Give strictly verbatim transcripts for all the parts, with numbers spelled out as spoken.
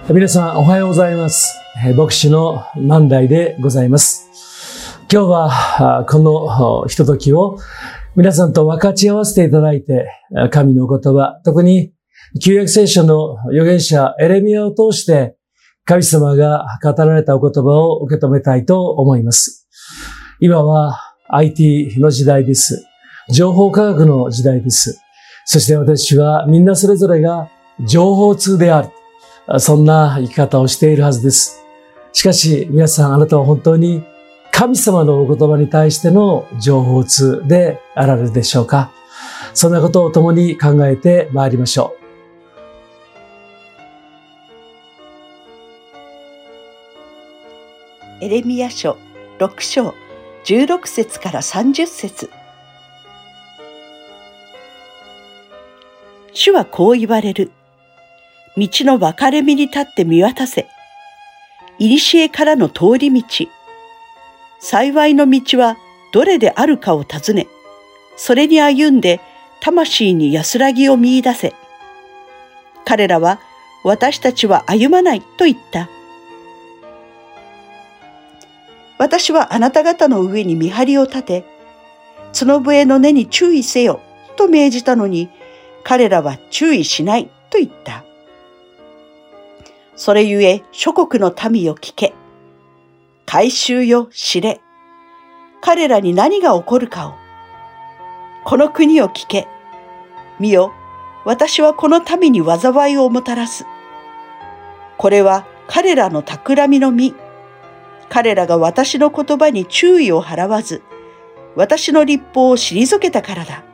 皆さんおはようございます。牧師の万代でございます。今日はこのひとときを皆さんと分かち合わせていただいて、神の言葉、特に旧約聖書の預言者エレミヤを通して神様が語られたお言葉を受け止めたいと思います。今は アイティー の時代です。情報科学の時代です。そして私はみんなそれぞれが情報通である。そんな生き方をしているはずです。しかし皆さん、あなたは本当に神様のお言葉に対しての情報通であられるでしょうか。そんなことを共に考えてまいりましょう。エレミヤ書ろく章じゅうろく節からさんじゅっ節。主はこう言われる。道の分かれ目に立って見渡せ。いにしえからの通り道。幸いの道はどれであるかを尋ね、それに歩んで魂に安らぎを見出せ。彼らは私たちは歩まないと言った。私はあなた方の上に見張りを立て、角笛の根に注意せよと命じたのに、彼らは注意しないと言った。それゆえ諸国の民よ聞け。改宗よ知れ。彼らに何が起こるかを。この国を聞け。見よ、私はこの民に災いをもたらす。これは彼らの企みの実。彼らが私の言葉に注意を払わず、私の律法を退けたからだ。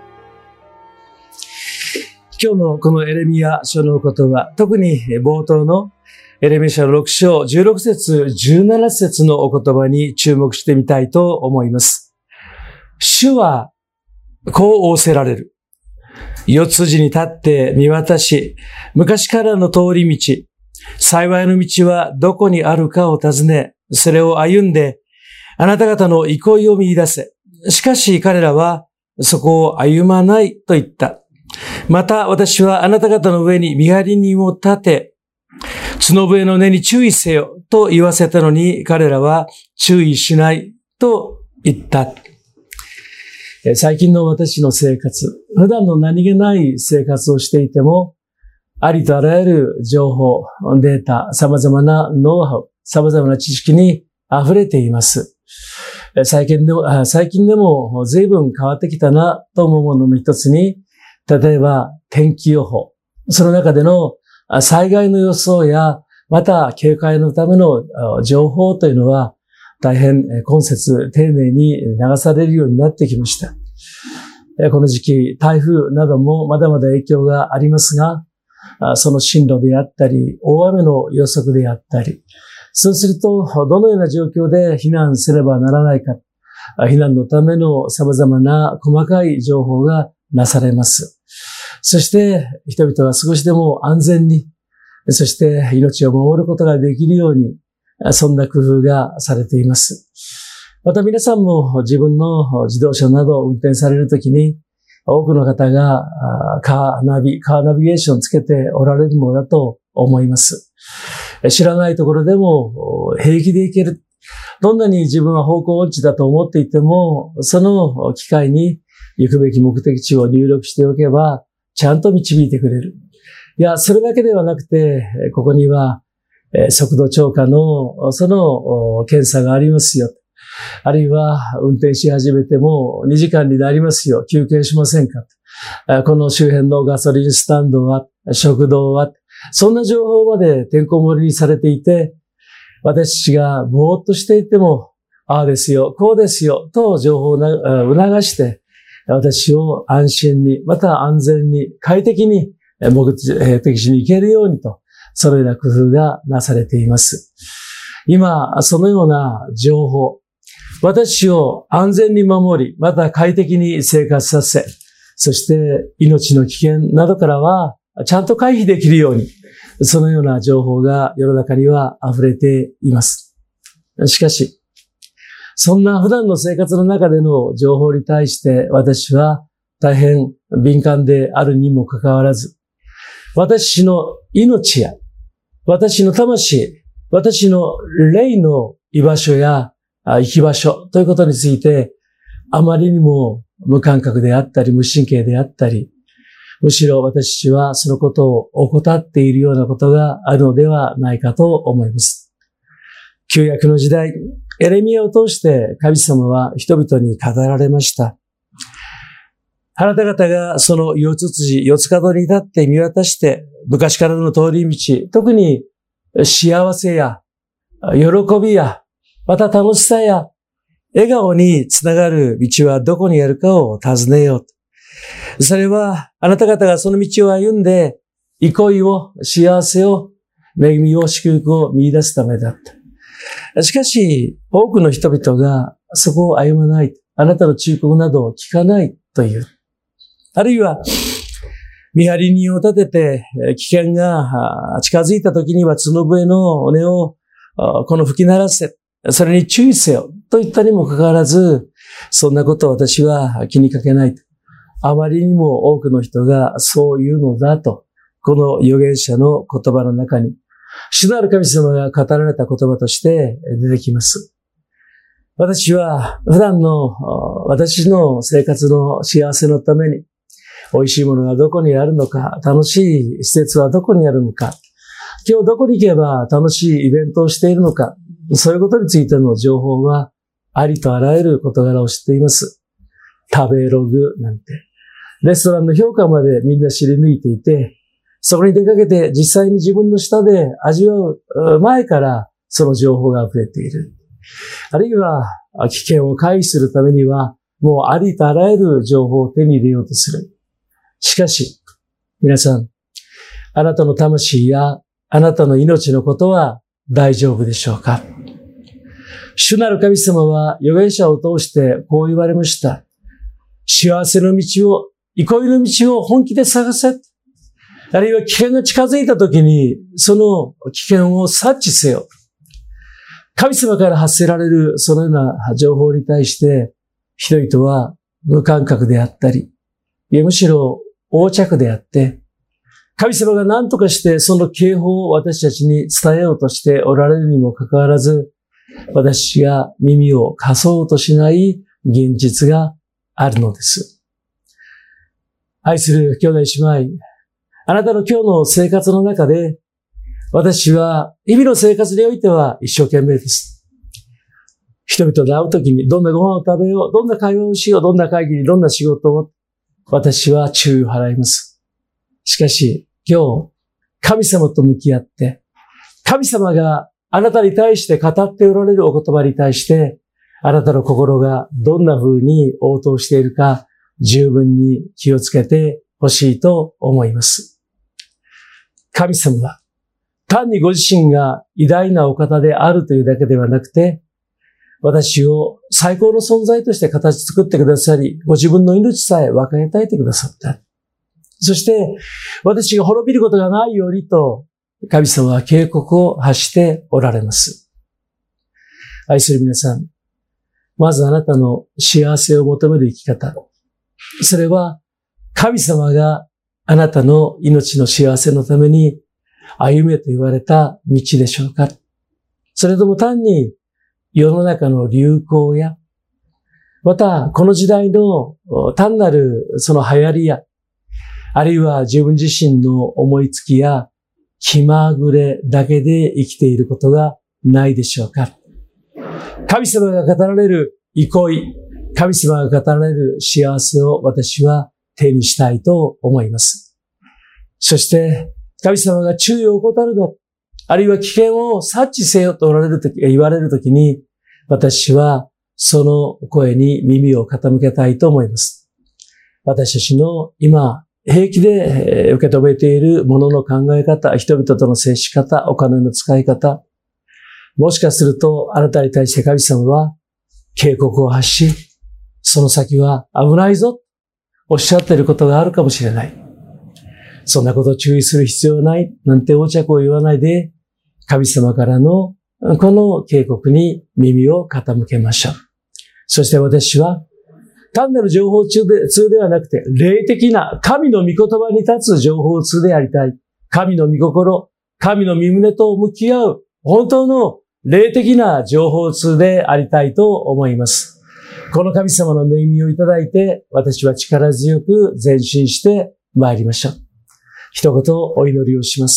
今日のこのエレミヤ書の言葉、特に冒頭のエレミヤ書ろく章じゅうろく節じゅうなな節のお言葉に注目してみたいと思います。主はこう仰せられる。四つ筋に立って見渡し、昔からの通り道、幸いの道はどこにあるかを尋ね、それを歩んで、あなた方の憩いを見出せ。しかし彼らはそこを歩まないと言った。また私はあなた方の上に見張り人を立て、角笛の根に注意せよと言わせたのに、彼らは注意しないと言った。最近の私の生活、普段の何気ない生活をしていても、ありとあらゆる情報、データ、様々なノウハウ、様々な知識に溢れています。最近でも、最近でも随分変わってきたなと思うものの一つに、例えば天気予報、その中での災害の予想や、また警戒のための情報というのは大変今節丁寧に流されるようになってきました。この時期、台風などもまだまだ影響がありますが、その進路であったり、大雨の予測であったり、そうするとどのような状況で避難すればならないか、避難のための様々な細かい情報がなされます。そして人々は少しでも安全に、そして命を守ることができるように、そんな工夫がされています。また皆さんも自分の自動車などを運転されるときに、多くの方がカーナビ、カーナビゲーションをつけておられるのだと思います。知らないところでも平気で行ける。どんなに自分は方向音痴だと思っていても、その機会に行くべき目的地を入力しておけば、ちゃんと導いてくれる。いや、それだけではなくて、ここには速度超過のその検査がありますよ。あるいは運転し始めてもにじかんになりますよ。休憩しませんか。この周辺のガソリンスタンドは、食堂は、そんな情報までてんこ盛りにされていて、私たちがぼーっとしていても、ああですよ、こうですよ、と情報を促して、私を安心に、また安全に、快適に目的地に行けるようにと、そのような工夫がなされています。今、そのような情報、私を安全に守り、また快適に生活させ、そして命の危険などからはちゃんと回避できるように、そのような情報が世の中には溢れています。しかし、そんな普段の生活の中での情報に対して私は大変敏感であるにもかかわらず、私の命や私の魂、私の霊の居場所や生き場所ということについて、あまりにも無感覚であったり、無神経であったり、むしろ私たちはそのことを怠っているようなことがあるのではないかと思います。旧約の時代、エレミヤを通して神様は人々に語られました。あなた方がその四つ辻、四つ角に立って見渡して、昔からの通り道、特に幸せや喜びや、また楽しさや笑顔につながる道はどこにあるかを尋ねようと。それはあなた方がその道を歩んで、憩いを、幸せを、恵みを、祝福を見出すためだった。しかし、多くの人々がそこを歩まない。あなたの忠告などを聞かないという。あるいは、見張り人を立てて、危険が近づいた時には角笛の音をこの吹き鳴らせ、それに注意せよと言ったにもかかわらず、そんなことを私は気にかけない。あまりにも多くの人がそう言うのだと、この預言者の言葉の中に、主なる神様が語られた言葉として出てきます。私は普段の私の生活の幸せのために、美味しいものがどこにあるのか、楽しい施設はどこにあるのか、今日どこに行けば楽しいイベントをしているのか、そういうことについての情報はありとあらゆる事柄を知っています。食べログなんて。レストランの評価までみんな知り抜いていて、そこに出かけて実際に自分の舌で味わう前からその情報が溢れている。あるいは危険を回避するためにはもうありとあらゆる情報を手に入れようとする。しかし、皆さん、あなたの魂やあなたの命のことは大丈夫でしょうか？主なる神様は預言者を通してこう言われました。幸せの道を、憩いの道を本気で探せ。あるいは危険が近づいたときに、その危険を察知せよ。神様から発せられるそのような情報に対して、人々は無感覚であったり、いやむしろ横着であって、神様が何とかしてその警報を私たちに伝えようとしておられるにもかかわらず、私が耳を貸そうとしない現実があるのです。愛する兄弟姉妹、あなたの今日の生活の中で、私は日々の生活においては一生懸命です。人々と会うときにどんなご飯を食べよう、どんな会話をしよう、どんな会議にどんな仕事を、私は注意を払います。しかし、今日、神様と向き合って、神様があなたに対して語っておられるお言葉に対して、あなたの心がどんな風に応答しているか、十分に気をつけてほしいと思います。神様は、単にご自身が偉大なお方であるというだけではなくて、私を最高の存在として形作ってくださり、ご自分の命さえ分かり与えてくださった。そして、私が滅びることがないようにと、神様は警告を発しておられます。愛する皆さん、まずあなたの幸せを求める生き方。それは、神様があなたの命の幸せのために歩めと言われた道でしょうか？それとも単に世の中の流行や、またこの時代の単なるその流行りや、あるいは自分自身の思いつきや気まぐれだけで生きていることがないでしょうか？神様が語られる憩い、神様が語られる幸せを私は手にしたいと思います。そして、神様が注意を怠るの、あるいは危険を察知せよとおられるとき、言われるときに、私はその声に耳を傾けたいと思います。私たちの今、平気で受け止めているものの考え方、人々との接し方、お金の使い方、もしかするとあなたに対して神様は警告を発し、その先は危ないぞ、おっしゃっていることがあるかもしれない。そんなことを注意する必要はない、なんて横着を言わないで、神様からのこの警告に耳を傾けましょう。そして私は、単なる情報通で、通ではなくて、霊的な神の御言葉に立つ情報通でありたい。神の御心、 神の御胸と向き合う本当の霊的な情報通でありたいと思います。この神様の恵みをいただいて、私は力強く前進して参りましょう。一言お祈りをします。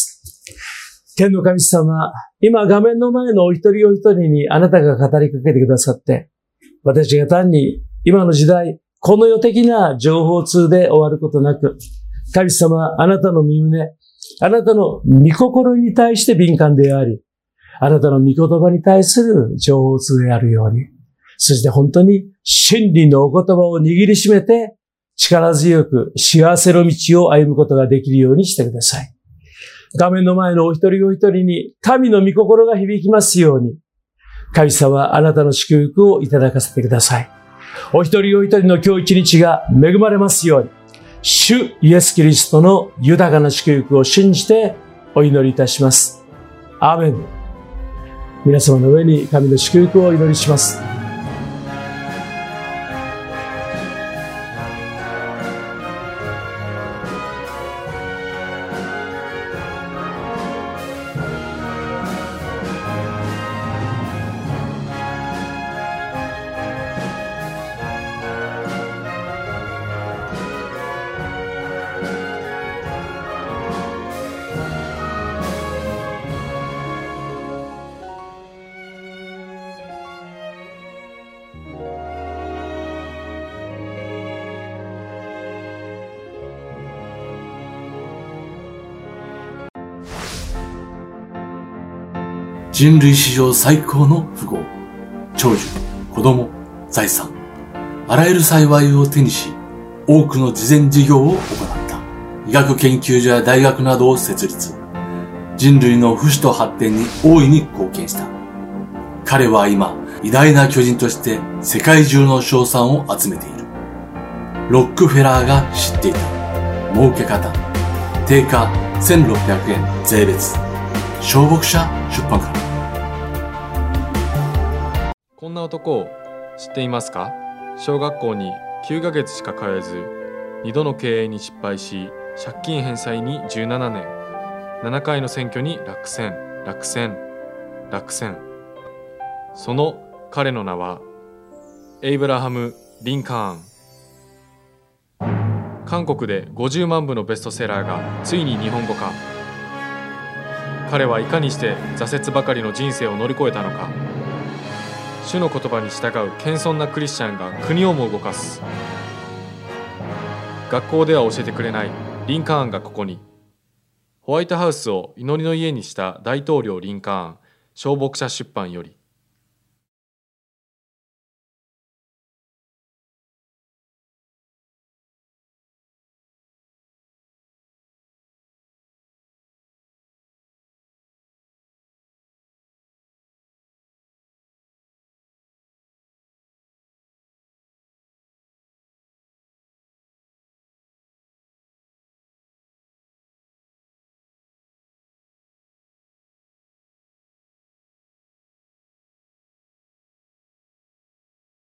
天の神様、今画面の前のお一人お一人にあなたが語りかけてくださって、私が単に今の時代、この世的な情報通で終わることなく、神様、あなたの御胸、あなたの御心に対して敏感であり、あなたの御言葉に対する情報通であるように、そして本当に真理のお言葉を握りしめて、力強く幸せの道を歩むことができるようにしてください。画面の前のお一人お一人に神の御心が響きますように、神様、あなたの祝福をいただかせてください。お一人お一人の今日一日が恵まれますように、主イエスキリストの豊かな祝福を信じてお祈りいたします。アーメン。皆様の上に神の祝福をお祈りします。 人類史上最高の富豪、長寿、子供、財産、あらゆる幸いを手にし、多くの慈善事業を行った。医学研究所や大学などを設立。人類の不死と発展に大いに貢献した。彼は今、偉大な巨人として世界中の称賛を集めている。ロックフェラーが知っていた。儲け方。定価せんろっぴゃくえん税別。小牧者出版から。 こんな男を知っていますか？小学校にきゅうかげつしか通えず、にどの経営に失敗し、借金返済にじゅうななねん、ななかいの選挙に落選、落選、落選。その彼の名は、エイブラハム・リンカーン。韓国でごじゅうまんぶのベストセラーがついに日本語化。彼はいかにして挫折ばかりの人生を乗り越えたのか。主の言葉に従う謙遜なクリスチャンが国をも動かす。学校では教えてくれないリンカーンがここに。ホワイトハウスを祈りの家にした大統領リンカーン、小牧者出版より。